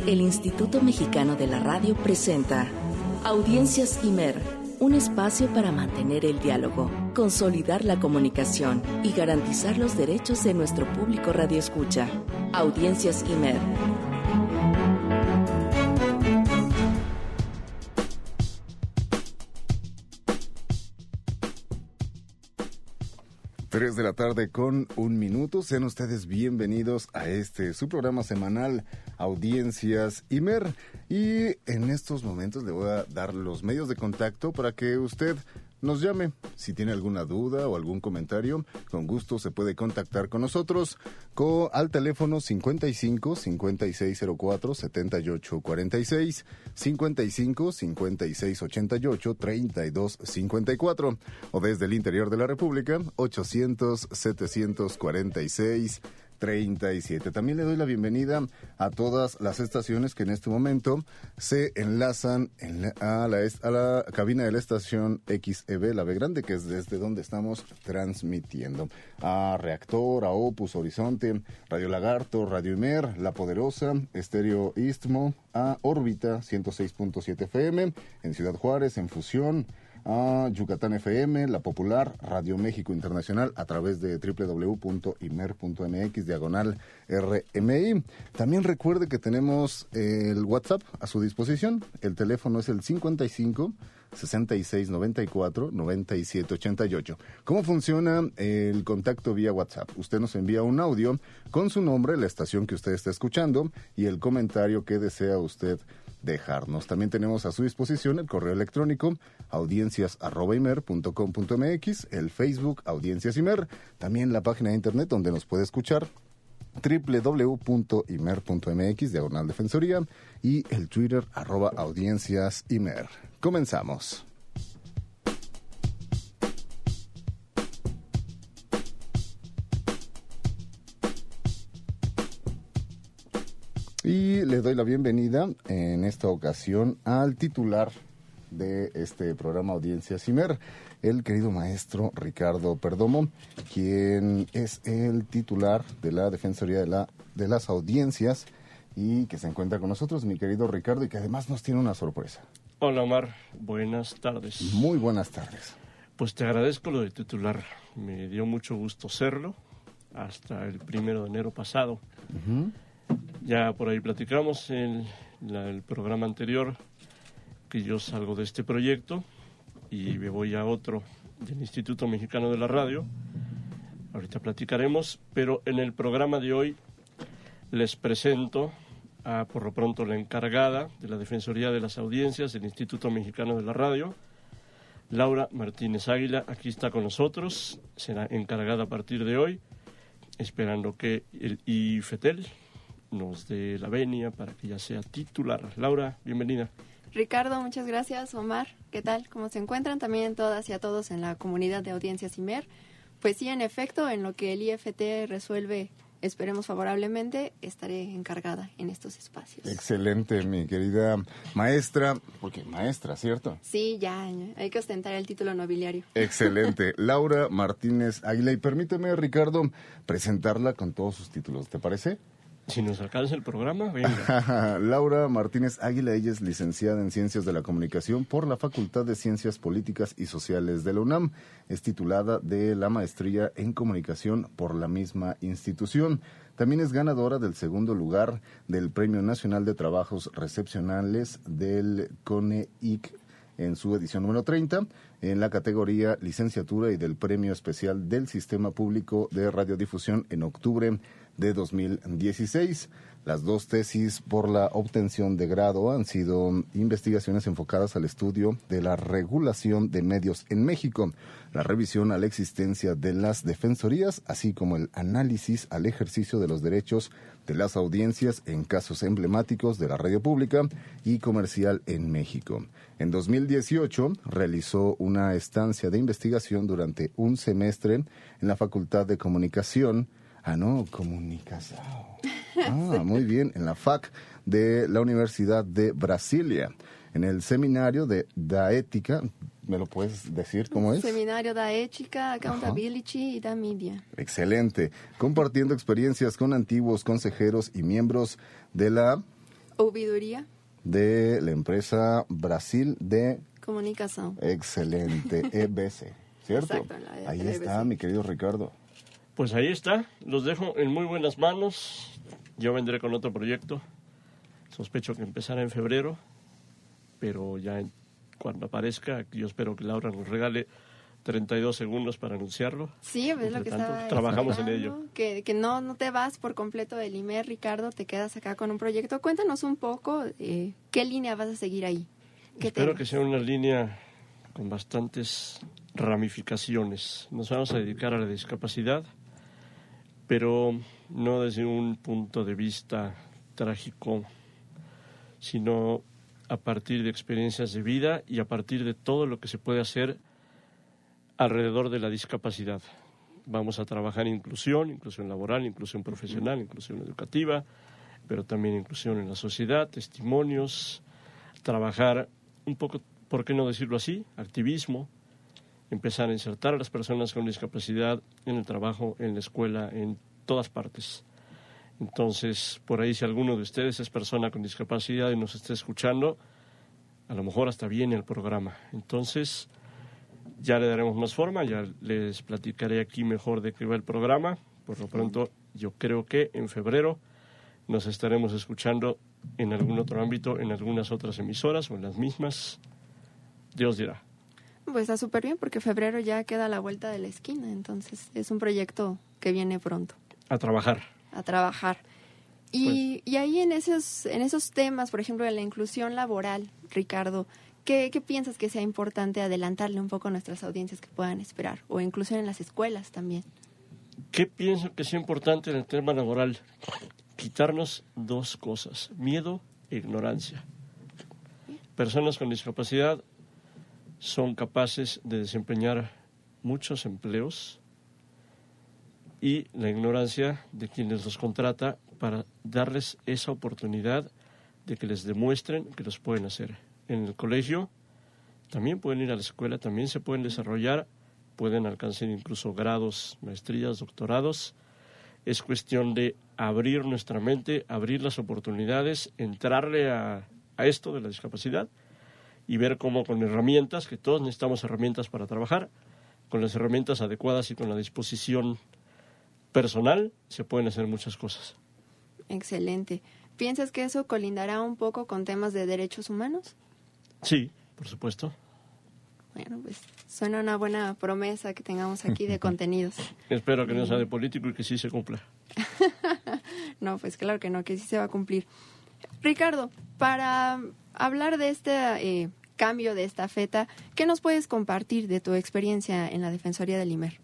El Instituto Mexicano de la Radio presenta Audiencias IMER, un espacio para mantener el diálogo, consolidar la comunicación y garantizar los derechos de nuestro público radioescucha. Audiencias IMER. Tres de la tarde con 1 minuto. Sean ustedes bienvenidos a su programa semanal Audiencias IMER. Y en estos momentos le voy a dar los medios de contacto para que usted nos llame. Si tiene alguna duda o algún comentario, con gusto se puede contactar con nosotros al teléfono 55 5604 7846, 55 5688 3254, o desde el interior de la República 800 746 37. También le doy la bienvenida a todas las estaciones que en este momento se enlazan a la cabina de la estación XEB, la B Grande, que es desde donde estamos transmitiendo. A Reactor, a Opus Horizonte, Radio Lagarto, Radio IMER, La Poderosa, Estéreo Istmo, a Órbita 106.7 FM, en Ciudad Juárez, en Fusión, a Yucatán FM, La Popular, Radio México Internacional a través de www.imer.mx/RMI. También recuerde que tenemos el WhatsApp a su disposición. El teléfono es el 55 66 94 97 88. ¿Cómo funciona el contacto vía WhatsApp? Usted nos envía un audio con su nombre, la estación que usted está escuchando y el comentario que desea usted dejarnos. También tenemos a su disposición el correo electrónico audiencias@imer.com.mx, el Facebook Audiencias IMER, también la página de internet donde nos puede escuchar www.imer.mx/defensoría y el Twitter @audienciasimer. Comenzamos. Y le doy la bienvenida en esta ocasión al titular de este programa Audiencias IMER, el querido maestro Ricardo Perdomo, quien es el titular de la Defensoría de las Audiencias y que se encuentra con nosotros, mi querido Ricardo, y que además nos tiene una sorpresa. Hola Omar, buenas tardes. Muy buenas tardes. Pues te agradezco lo de titular, me dio mucho gusto serlo hasta el 1 de enero pasado. Uh-huh. Ya por ahí platicamos en el programa anterior que yo salgo de este proyecto y me voy a otro del Instituto Mexicano de la Radio. Ahorita platicaremos, pero en el programa de hoy les presento a, por lo pronto, la encargada de la Defensoría de las Audiencias del Instituto Mexicano de la Radio, Laura Martínez Águila. Aquí está con nosotros, será encargada a partir de hoy, esperando que el IFETEL nos dé la venia para que ya sea titular. Laura, bienvenida. Ricardo, muchas gracias. Omar, ¿qué tal? ¿Cómo se encuentran? También todas y a todos en la comunidad de Audiencias IMER. Pues sí, en efecto, en lo que el IFT resuelve, esperemos favorablemente, estaré encargada en estos espacios. Excelente, mi querida maestra, porque maestra, ¿cierto? Sí, ya, hay que ostentar el título nobiliario. Excelente. Laura Martínez Águila, y permíteme, Ricardo, presentarla con todos sus títulos, ¿te parece? Si nos alcanza el programa, venga. Laura Martínez Águila, ella es licenciada en Ciencias de la Comunicación por la Facultad de Ciencias Políticas y Sociales de la UNAM. Es titulada de la Maestría en Comunicación por la misma institución. También es ganadora del 2º lugar del Premio Nacional de Trabajos Recepcionales del CONEIC en su edición número 30, en la categoría Licenciatura y del Premio Especial del Sistema Público de Radiodifusión en octubre de 2016. Las 2 tesis por la obtención de grado han sido investigaciones enfocadas al estudio de la regulación de medios en México, la revisión a la existencia de las defensorías, así como el análisis al ejercicio de los derechos de las audiencias en casos emblemáticos de la radio pública y comercial en México. En 2018 realizó una estancia de investigación durante un semestre en la Facultad de Comunicación. Comunicación. Muy bien, en la FAC de la Universidad de Brasilia, en el seminario de Ética. ¿Me lo puedes decir cómo es? Seminario da Ética, Accountability y da Media. Excelente. Compartiendo experiencias con antiguos consejeros y miembros de la Ouvidoría. De la empresa Brasil de Comunicación. Excelente, EBC, ¿cierto? Exacto, Ahí la está, EBC. mi querido Ricardo. Pues ahí está, los dejo en muy buenas manos. Yo vendré con otro proyecto. Sospecho que empezará en febrero, pero ya cuando aparezca, yo espero que Laura nos regale 32 segundos para anunciarlo. Sí, es lo que tanto, estaba trabajamos en esperando, ello. Que no te vas por completo del IMER, Ricardo, te quedas acá con un proyecto. Cuéntanos un poco qué línea vas a seguir ahí. Espero que sea una línea con bastantes ramificaciones. Nos vamos a dedicar a la discapacidad, pero no desde un punto de vista trágico, sino a partir de experiencias de vida y a partir de todo lo que se puede hacer alrededor de la discapacidad. Vamos a trabajar inclusión laboral, inclusión profesional, inclusión educativa, pero también inclusión en la sociedad, testimonios, trabajar un poco, ¿por qué no decirlo así?, activismo, empezar a insertar a las personas con discapacidad en el trabajo, en la escuela, en todas partes. Entonces, por ahí si alguno de ustedes es persona con discapacidad y nos está escuchando, a lo mejor hasta viene el programa. Entonces, ya le daremos más forma, ya les platicaré aquí mejor de qué va el programa. Por lo pronto, yo creo que en febrero nos estaremos escuchando en algún otro ámbito, en algunas otras emisoras o en las mismas. Dios dirá. Pues está súper bien porque febrero ya queda a la vuelta de la esquina, entonces es un proyecto que viene pronto. A trabajar. A trabajar. Y ahí en esos temas, por ejemplo, de la inclusión laboral, Ricardo, ¿qué piensas que sea importante adelantarle un poco a nuestras audiencias que puedan esperar? O inclusión en las escuelas también. ¿Qué pienso que sea importante en el tema laboral? Quitarnos dos cosas, miedo e ignorancia. Personas con discapacidad son capaces de desempeñar muchos empleos y la ignorancia de quienes los contrata para darles esa oportunidad de que les demuestren que los pueden hacer. En el colegio también pueden ir a la escuela, también se pueden desarrollar, pueden alcanzar incluso grados, maestrías, doctorados. Es cuestión de abrir nuestra mente, abrir las oportunidades, entrarle a esto de la discapacidad y ver cómo con herramientas, que todos necesitamos herramientas para trabajar, con las herramientas adecuadas y con la disposición personal, se pueden hacer muchas cosas. Excelente. ¿Piensas que eso colindará un poco con temas de derechos humanos? Sí, por supuesto. Bueno, pues suena una buena promesa que tengamos aquí de contenidos. Espero que no sea de político y que sí se cumpla. No, pues claro que no, que sí se va a cumplir. Ricardo, para hablar de este cambio de estafeta, ¿qué nos puedes compartir de tu experiencia en la Defensoría del IMER?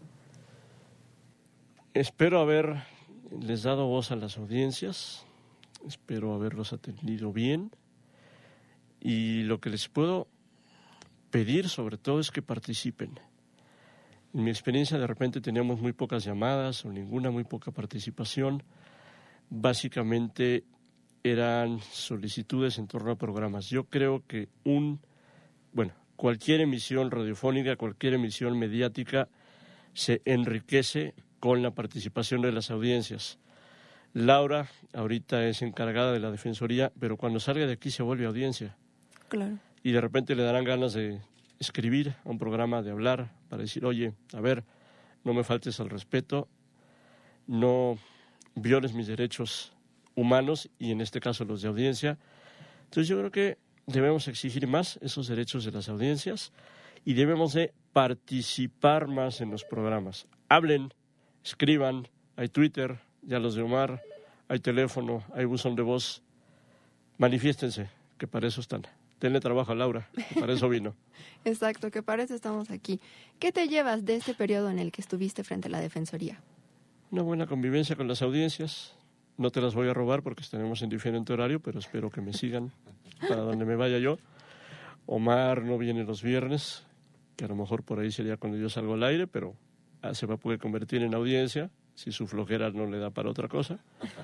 Espero haberles dado voz a las audiencias, espero haberlos atendido bien y lo que les puedo pedir sobre todo es que participen. En mi experiencia de repente teníamos muy pocas llamadas o ninguna, muy poca participación. Básicamente eran solicitudes en torno a programas. Yo creo que cualquier emisión radiofónica, cualquier emisión mediática se enriquece con la participación de las audiencias. Laura ahorita es encargada de la Defensoría, pero cuando salga de aquí se vuelve audiencia. Claro. Y de repente le darán ganas de escribir a un programa, de hablar, para decir, oye, a ver, no me faltes al respeto, no violes mis derechos humanos y en este caso los de audiencia. Entonces yo creo que debemos exigir más esos derechos de las audiencias y debemos de participar más en los programas. Hablen, escriban, hay Twitter, ya los de Omar, hay teléfono, hay buzón de voz. Manifiéstense, que para eso están. Denle trabajo a Laura, que para eso vino. Exacto, que para eso estamos aquí. ¿Qué te llevas de este periodo en el que estuviste frente a la Defensoría? Una buena convivencia con las audiencias. No te las voy a robar porque estaremos en diferente horario, pero espero que me sigan para donde me vaya yo. Omar no viene los viernes, que a lo mejor por ahí sería cuando yo salgo al aire, pero se va a poder convertir en audiencia si su flojera no le da para otra cosa.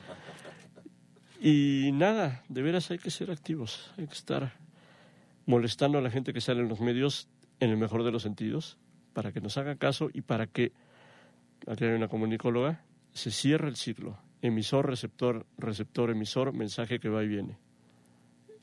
Y nada, de veras hay que ser activos, hay que estar molestando a la gente que sale en los medios en el mejor de los sentidos, para que nos haga caso y para que, aquí hay una comunicóloga, se cierre el ciclo. Emisor, receptor, receptor, emisor, mensaje que va y viene.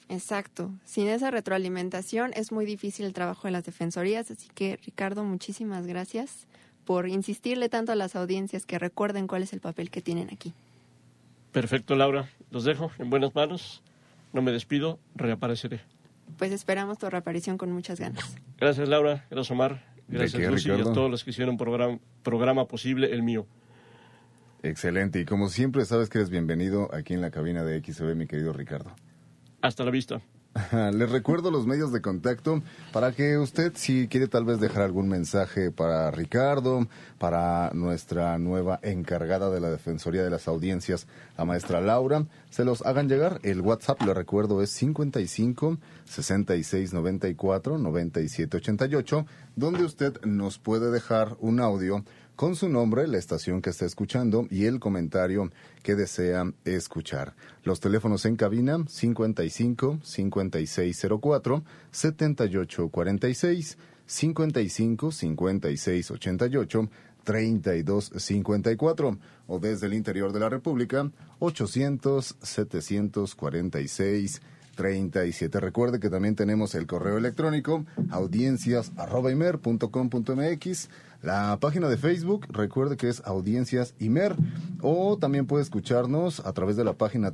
Exacto. Sin esa retroalimentación es muy difícil el trabajo de las defensorías, así que Ricardo, muchísimas gracias por insistirle tanto a las audiencias que recuerden cuál es el papel que tienen aquí. Perfecto, Laura. Los dejo en buenas manos. No me despido, reapareceré. Pues esperamos tu reaparición con muchas ganas. Gracias, Laura. Gracias, Omar. Gracias, Lucy, y a todos los que hicieron programa posible, el mío. Excelente. Y como siempre, sabes que eres bienvenido aquí en la cabina de XB, mi querido Ricardo. Hasta la vista. Les recuerdo los medios de contacto para que usted, si quiere tal vez dejar algún mensaje para Ricardo, para nuestra nueva encargada de la Defensoría de las Audiencias, la maestra Laura, se los hagan llegar. El WhatsApp, le recuerdo, es 55 66 94 97 88, donde usted nos puede dejar un audio con su nombre, la estación que está escuchando y el comentario que desea escuchar. Los teléfonos en cabina 55 5604 7846, 55 56 88 32 54, o desde el interior de la República 800 746 37. Recuerde que también tenemos el correo electrónico audiencias@imer.com.mx, la página de Facebook, recuerde que es Audiencias Imer, o también puede escucharnos a través de la página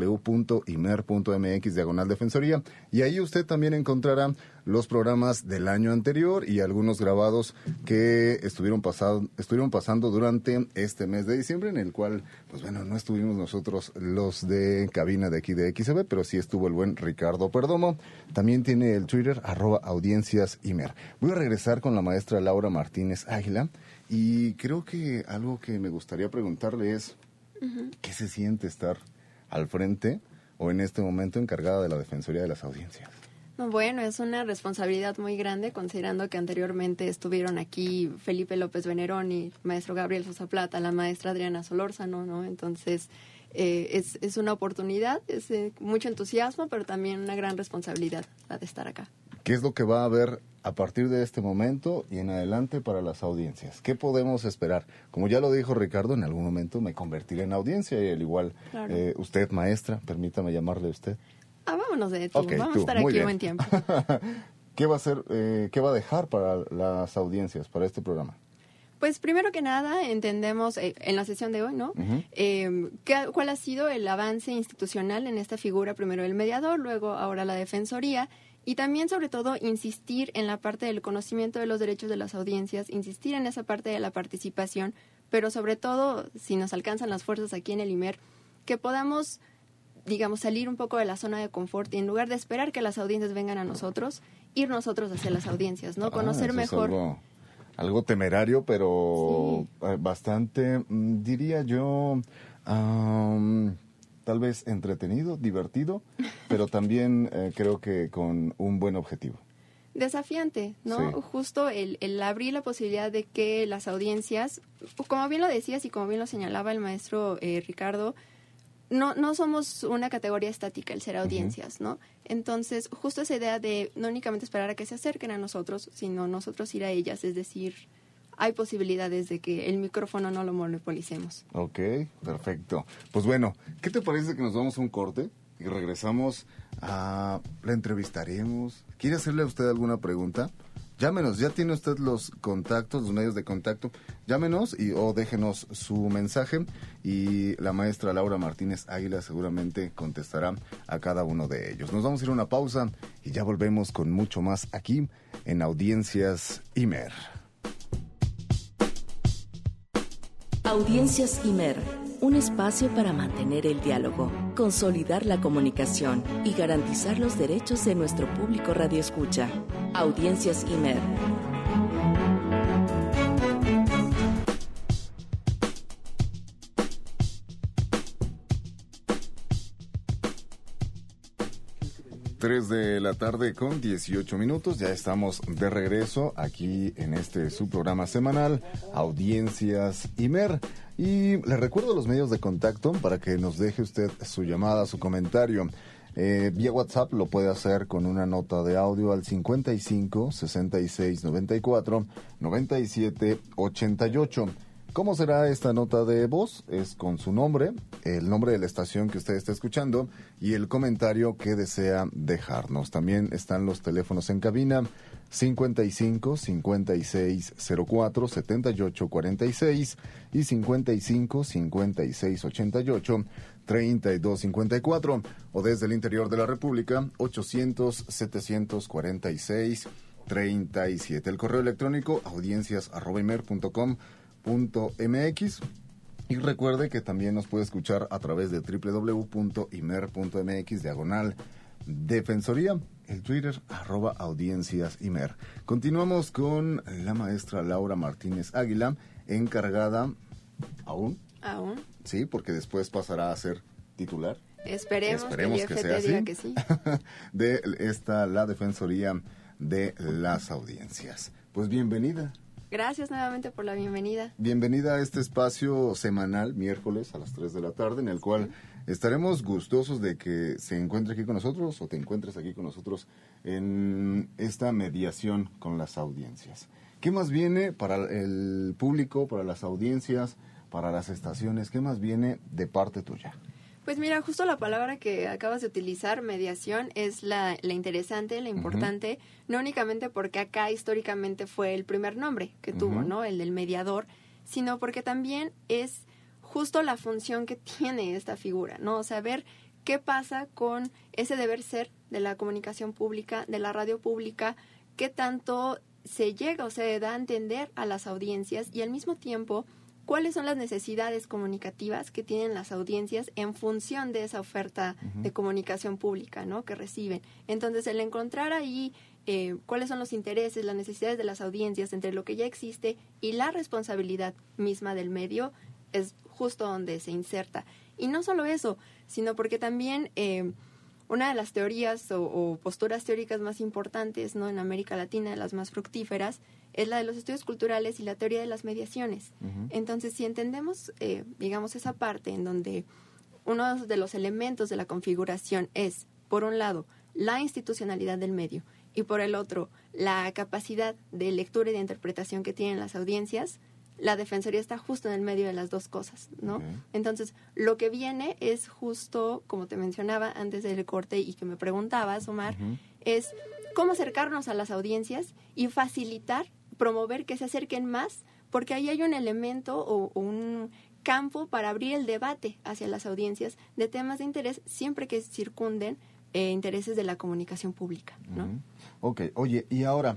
www.imer.mx/defensoría, y ahí usted también encontrará los programas del año anterior y algunos grabados que estuvieron pasando durante este mes de diciembre, en el cual, pues bueno, no estuvimos nosotros los de cabina de aquí de XB, pero sí estuvo el buen Ricardo Perdomo. También tiene el Twitter, @audienciasimer. Voy a regresar con la maestra Laura Martínez Águila, y creo que algo que me gustaría preguntarle es, ¿qué se siente estar al frente o en este momento encargada de la Defensoría de las Audiencias? Bueno, es una responsabilidad muy grande, considerando que anteriormente estuvieron aquí Felipe López Venerón y el maestro Gabriel Sosa Plata, la maestra Adriana Solórzano, ¿no? Entonces, es una oportunidad, es mucho entusiasmo, pero también una gran responsabilidad la de estar acá. ¿Qué es lo que va a haber a partir de este momento y en adelante para las audiencias? ¿Qué podemos esperar? Como ya lo dijo Ricardo, en algún momento me convertiré en audiencia, y al igual, claro. Usted, maestra, permítame llamarle a usted. Vámonos de ti, vamos a estar aquí bien. Buen tiempo. ¿Qué va a hacer, qué va a dejar para las audiencias, para este programa? Pues primero que nada entendemos en la sesión de hoy, ¿no? ¿Cuál ha sido el avance institucional en esta figura? Primero el mediador, luego ahora la defensoría, y también sobre todo insistir en la parte del conocimiento de los derechos de las audiencias, insistir en esa parte de la participación, pero sobre todo, si nos alcanzan las fuerzas aquí en el IMER, que podamos, digamos, salir un poco de la zona de confort y en lugar de esperar que las audiencias vengan a nosotros, ir nosotros hacia las audiencias, ¿no? Conocer mejor. Algo temerario, pero sí, bastante, diría yo, tal vez entretenido, divertido, pero también creo que con un buen objetivo. Desafiante, ¿no? Sí. Justo el abrir la posibilidad de que las audiencias, como bien lo decías y como bien lo señalaba el maestro Ricardo, no somos una categoría estática el ser audiencias, ¿no? Entonces, justo esa idea de no únicamente esperar a que se acerquen a nosotros, sino nosotros ir a ellas, es decir, hay posibilidades de que el micrófono no lo monopolicemos. Ok, perfecto. Pues bueno, ¿qué te parece que nos vamos a un corte y regresamos la entrevistaremos? ¿Quiere hacerle a usted alguna pregunta? Llámenos, ya tiene usted los contactos, los medios de contacto. Llámenos o déjenos su mensaje, y la maestra Laura Martínez Águila seguramente contestará a cada uno de ellos. Nos vamos a ir a una pausa y ya volvemos con mucho más aquí en Audiencias Imer. Audiencias Imer, un espacio para mantener el diálogo, consolidar la comunicación y garantizar los derechos de nuestro público radioescucha. Audiencias Imer. Tres de la tarde con 18 minutos, ya estamos de regreso aquí en su programa semanal, Audiencias Imer. Y le recuerdo los medios de contacto para que nos deje usted su llamada, su comentario. Vía WhatsApp lo puede hacer con una nota de audio al 55 66 94 97 88. ¿Cómo será esta nota de voz? Es con su nombre, el nombre de la estación que usted está escuchando y el comentario que desea dejarnos. También están los teléfonos en cabina 55 56 04 78 46 y 55 56 88 32 54 o desde el interior de la República 800 746 37. El correo electrónico audiencias@imer.com.mx y recuerde que también nos puede escuchar a través de www.imer.mx/defensoría, el Twitter @audienciasimer. Continuamos con la maestra Laura Martínez Águila, encargada aún, sí, porque después pasará a ser titular. Esperemos que sea así. Diga que sí. De la Defensoría de las Audiencias. Pues bienvenida. Gracias nuevamente por la bienvenida. Bienvenida a este espacio semanal, miércoles a las 3 de la tarde, en el cual estaremos gustosos de que se encuentre aquí con nosotros o te encuentres aquí con nosotros en esta mediación con las audiencias. ¿Qué más viene para el público, para las audiencias, para las estaciones? ¿Qué más viene de parte tuya? Pues mira, justo la palabra que acabas de utilizar, mediación, es la interesante, la importante, no únicamente porque acá históricamente fue el primer nombre que tuvo, ¿no? El del mediador, sino porque también es justo la función que tiene esta figura, ¿no? O sea, ver qué pasa con ese deber ser de la comunicación pública, de la radio pública, qué tanto se llega o se da a entender a las audiencias y al mismo tiempo cuáles son las necesidades comunicativas que tienen las audiencias en función de esa oferta de comunicación pública, ¿no? Que reciben. Entonces, el encontrar ahí cuáles son los intereses, las necesidades de las audiencias entre lo que ya existe y la responsabilidad misma del medio es justo donde se inserta. Y no solo eso, sino porque también una de las teorías o posturas teóricas más importantes, ¿no? En América Latina, de las más fructíferas, es la de los estudios culturales y la teoría de las mediaciones. Entonces, si entendemos, digamos, esa parte en donde uno de los elementos de la configuración es, por un lado, la institucionalidad del medio y por el otro, la capacidad de lectura y de interpretación que tienen las audiencias, la Defensoría está justo en el medio de las dos cosas, ¿no? Entonces, lo que viene es justo, como te mencionaba antes del corte y que me preguntabas, Omar, es cómo acercarnos a las audiencias y facilitar, promover que se acerquen más, porque ahí hay un elemento o un campo para abrir el debate hacia las audiencias de temas de interés, siempre que circunden intereses de la comunicación pública, ¿no? Ok, oye, y ahora,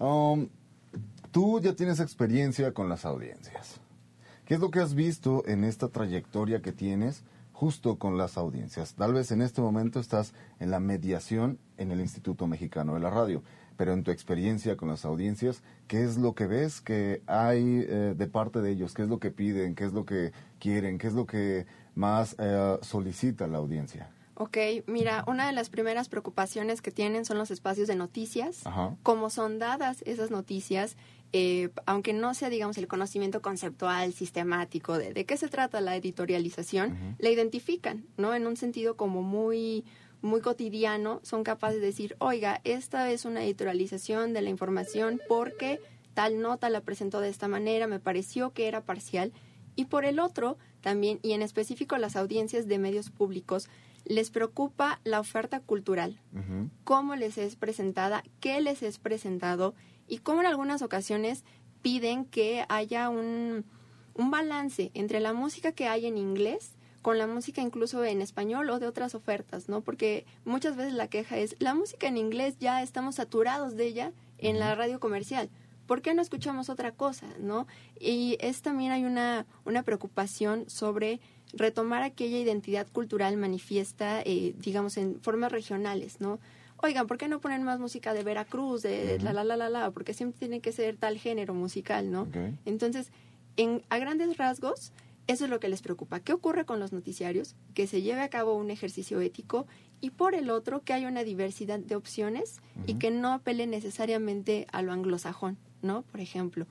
tú ya tienes experiencia con las audiencias. ¿Qué es lo que has visto en esta trayectoria que tienes justo con las audiencias? Tal vez en este momento estás en la mediación en el Instituto Mexicano de la Radio, pero en tu experiencia con las audiencias, ¿qué es lo que ves que hay de parte de ellos? ¿Qué es lo que piden? ¿Qué es lo que quieren? ¿Qué es lo que más solicita la audiencia? Ok, mira, una de las primeras preocupaciones que tienen son los espacios de noticias, cómo son dadas esas noticias, aunque no sea, digamos, el conocimiento conceptual, sistemático de qué se trata la editorialización, la identifican, ¿no? En un sentido como muy cotidiano, son capaces de decir, oiga, esta es una editorialización de la información porque tal nota la presentó de esta manera, me pareció que era parcial. Y por el otro, también, y en específico las audiencias de medios públicos, les preocupa la oferta cultural, cómo les es presentada, qué les es presentado y cómo en algunas ocasiones piden que haya un balance entre la música que hay en inglés con la música incluso en español o de otras ofertas, ¿no? Porque muchas veces la queja es, la música en inglés ya estamos saturados de ella en la radio comercial. ¿Por qué no escuchamos otra cosa, no? Y también hay una preocupación sobre retomar aquella identidad cultural manifiesta, digamos, en formas regionales, ¿no? Oigan, ¿por qué no ponen más música de Veracruz, de la? Porque siempre tiene que ser tal género musical, ¿no? Entonces, a grandes rasgos, eso es lo que les preocupa. ¿Qué ocurre con los noticiarios? Que se lleve a cabo un ejercicio ético y por el otro que haya una diversidad de opciones y que no apele necesariamente a lo anglosajón, ¿no? Por ejemplo.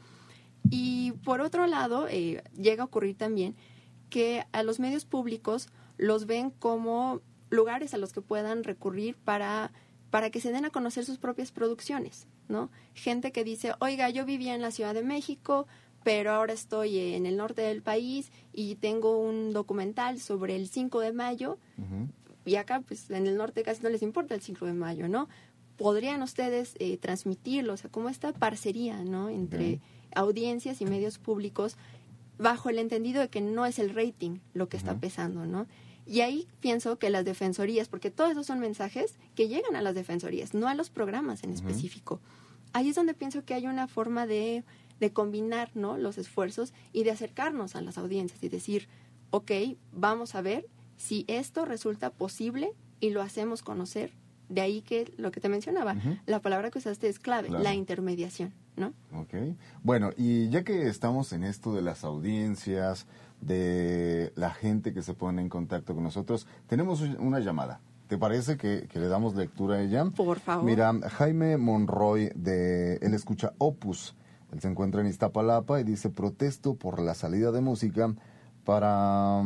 Y por otro lado, llega a ocurrir también que a los medios públicos los ven como lugares a los que puedan recurrir para que se den a conocer sus propias producciones, ¿no? Gente que dice, oiga, yo vivía en la Ciudad de México, pero ahora estoy en el norte del país y tengo un documental sobre el 5 de mayo, y acá pues en el norte casi no les importa el 5 de mayo, ¿no? ¿Podrían ustedes transmitirlo? O sea, como esta parcería, ¿no? Entre audiencias y medios públicos, bajo el entendido de que no es el rating lo que está pesando, ¿no? Y ahí pienso que las defensorías, porque todos esos son mensajes que llegan a las defensorías, no a los programas en específico. Ahí es donde pienso que hay una forma de combinar, ¿no?, los esfuerzos y de acercarnos a las audiencias y decir, ok, vamos a ver si esto resulta posible y lo hacemos conocer. De ahí que lo que te mencionaba, la palabra que usaste es clave, la intermediación, ¿no? Ok. Bueno, y ya que estamos en esto de las audiencias, de la gente que se pone en contacto con nosotros, tenemos una llamada. ¿Te parece que le damos lectura a ella? Por favor. Mira, Jaime Monroy, él escucha Opus. Él se encuentra en Iztapalapa y dice, protesto por la salida de música para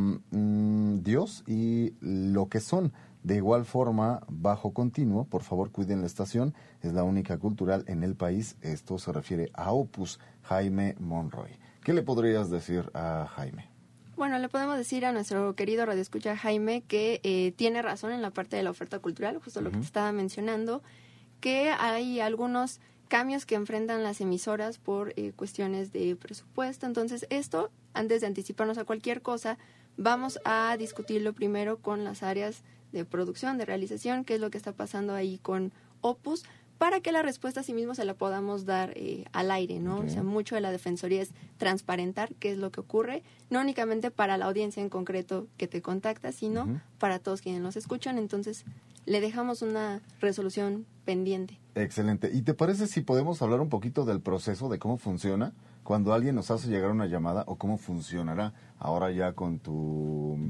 Dios y lo que son. De igual forma, bajo continuo, por favor cuiden la estación, es la única cultural en el país. Esto se refiere a Opus, Jaime Monroy. ¿Qué le podrías decir a Jaime? Bueno, le podemos decir a nuestro querido radioescucha Jaime que tiene razón en la parte de la oferta cultural, justo lo que te estaba mencionando, que hay algunos cambios que enfrentan las emisoras por cuestiones de presupuesto. Entonces, esto, antes de anticiparnos a cualquier cosa, vamos a discutirlo primero con las áreas de producción, de realización, qué es lo que está pasando ahí con Opus, para que la respuesta a sí mismo se la podamos dar al aire, ¿no? O sea, mucho de la defensoría es transparentar qué es lo que ocurre, no únicamente para la audiencia en concreto que te contacta, sino para todos quienes nos escuchan. Entonces, le dejamos una resolución pendiente. Excelente. ¿Y te parece si podemos hablar un poquito del proceso, de cómo funciona cuando alguien nos hace llegar una llamada, o cómo funcionará ahora ya con tu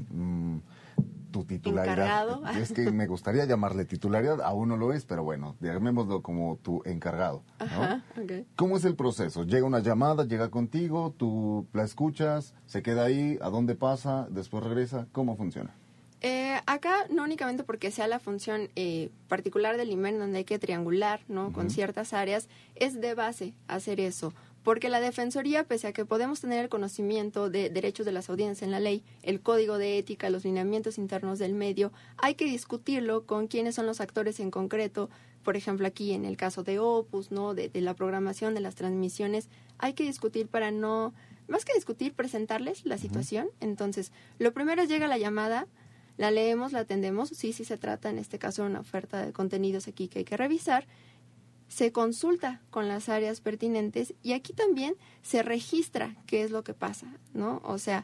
titularidad? Encargado. Es que me gustaría llamarle titularidad, aún no lo es, pero bueno, llamémoslo como tu encargado, ¿no? Ajá, okay. ¿Cómo es el proceso? Llega una llamada, llega contigo, tú la escuchas, se queda ahí, ¿a dónde pasa? Después regresa, ¿cómo funciona? Acá no únicamente porque sea la función particular del IMER, donde hay que triangular, ¿no?, con ciertas áreas, es de base hacer eso. Porque la Defensoría, pese a que podemos tener el conocimiento de derechos de las audiencias en la ley, el código de ética, los lineamientos internos del medio, hay que discutirlo con quiénes son los actores en concreto. Por ejemplo, aquí en el caso de Opus, ¿no?, de la programación, de las transmisiones, hay que discutir para no, más que discutir, presentarles la situación. Entonces, lo primero es llega la llamada, la leemos, la atendemos, sí se trata en este caso de una oferta de contenidos aquí que hay que revisar, se consulta con las áreas pertinentes y aquí también se registra qué es lo que pasa, ¿no? O sea,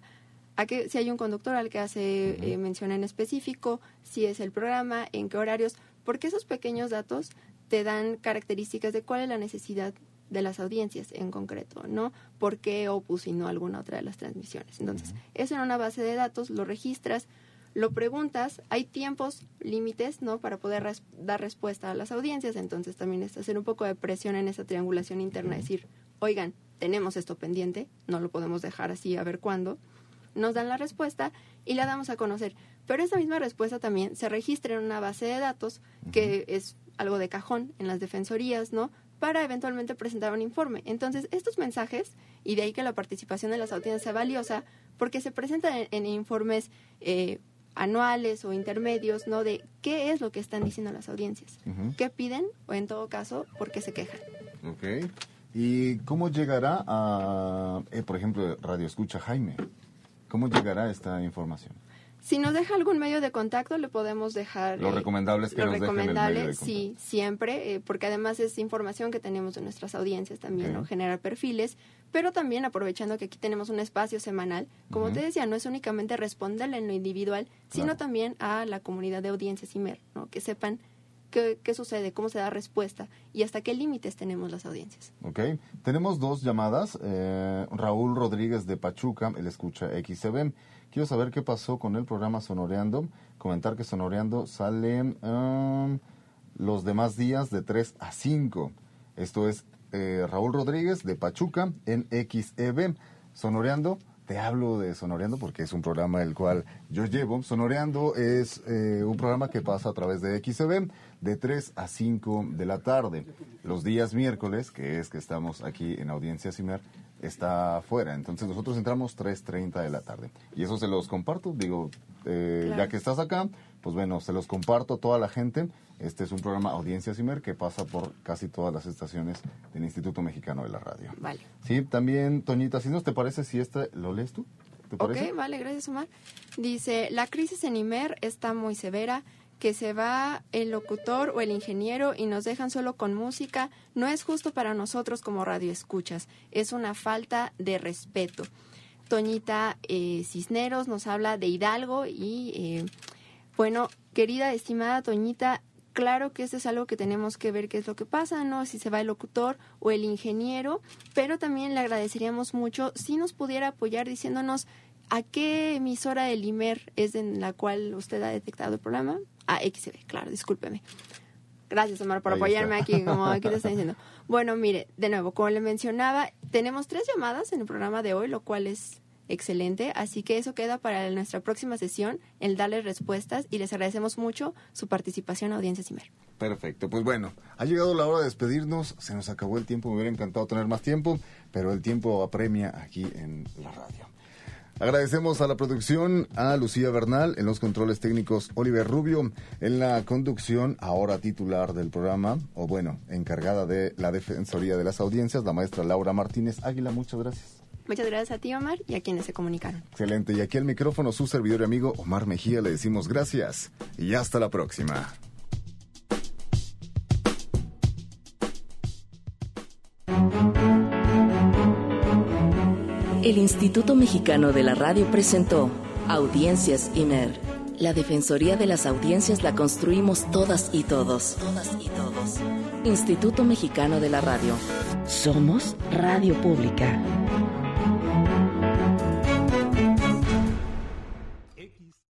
si hay un conductor al que hace mención en específico, si es el programa, en qué horarios, porque esos pequeños datos te dan características de cuál es la necesidad de las audiencias en concreto, ¿no? ¿Por qué Opus y no alguna otra de las transmisiones? Entonces, eso en una base de datos lo registras, lo preguntas, hay tiempos límites, ¿no?, para poder dar respuesta a las audiencias. Entonces también es hacer un poco de presión en esa triangulación interna, decir, oigan, tenemos esto pendiente, no lo podemos dejar así a ver cuándo. Nos dan la respuesta y la damos a conocer. Pero esa misma respuesta también se registra en una base de datos, que es algo de cajón en las defensorías, ¿no?, para eventualmente presentar un informe. Entonces, estos mensajes, y de ahí que la participación de las audiencias sea valiosa, porque se presentan en informes anuales o intermedios, ¿no?, de qué es lo que están diciendo las audiencias, qué piden, o en todo caso, por qué se quejan. Ok. ¿Y cómo llegará a, por ejemplo, Radio Escucha Jaime? ¿Cómo llegará esta información? Si nos deja algún medio de contacto, le podemos dejar... Lo recomendable es que nos dejen el medio de contacto. Sí, siempre, porque además es información que tenemos de nuestras audiencias también, ¿no?, generar perfiles, pero también aprovechando que aquí tenemos un espacio semanal, como te decía, no es únicamente responderle en lo individual, sino también a la comunidad de audiencias IMER, ¿no?, que sepan qué sucede, cómo se da respuesta y hasta qué límites tenemos las audiencias. Ok, tenemos dos llamadas. Raúl Rodríguez de Pachuca, él escucha XCB. Quiero saber qué pasó con el programa Sonoreando. Comentar que Sonoreando sale los demás días de 3 a 5. Esto es Raúl Rodríguez de Pachuca en XEB. Sonoreando, te hablo de Sonoreando porque es un programa el cual yo llevo. Sonoreando es un programa que pasa a través de XEB de 3 a 5 de la tarde. Los días miércoles, que es que estamos aquí en Audiencia IMER, está fuera. Entonces nosotros entramos 3:30 de la tarde. Y eso se los comparto, digo, claro. Ya que estás acá, pues bueno, se los comparto a toda la gente. Este es un programa Audiencias IMER que pasa por casi todas las estaciones del Instituto Mexicano de la Radio. Vale. Sí, también, Toñita, si nos te parece, si lo lees tú, ¿te parece? Ok, vale, gracias, Omar. Dice, la crisis en IMER está muy severa, que se va el locutor o el ingeniero y nos dejan solo con música, no es justo para nosotros como radioescuchas, es una falta de respeto. Toñita Cisneros nos habla de Hidalgo y, bueno, querida, estimada Toñita, claro que esto es algo que tenemos que ver qué es lo que pasa, ¿no? Si se va el locutor o el ingeniero, pero también le agradeceríamos mucho si nos pudiera apoyar diciéndonos a qué emisora del IMER es en la cual usted ha detectado el programa. XB, claro, discúlpeme. Gracias, Omar, por apoyarme aquí, como aquí te está diciendo. Bueno, mire, de nuevo, como le mencionaba, tenemos 3 llamadas en el programa de hoy, lo cual es excelente, así que eso queda para nuestra próxima sesión, el darles respuestas, y les agradecemos mucho su participación a Audiencias IMER. Perfecto, pues bueno, ha llegado la hora de despedirnos, se nos acabó el tiempo, me hubiera encantado tener más tiempo, pero el tiempo apremia aquí en la radio. Agradecemos a la producción a Lucía Bernal, en los controles técnicos Oliver Rubio, en la conducción, ahora titular del programa, o bueno, encargada de la Defensoría de las Audiencias, la maestra Laura Martínez Águila. Muchas gracias. Muchas gracias a ti, Omar, y a quienes se comunicaron. Excelente, y aquí al micrófono su servidor y amigo Omar Mejía, le decimos gracias y hasta la próxima. El Instituto Mexicano de la Radio presentó Audiencias IMER. La Defensoría de las Audiencias la construimos todas y todos. Todas y todos. Instituto Mexicano de la Radio. Somos Radio Pública.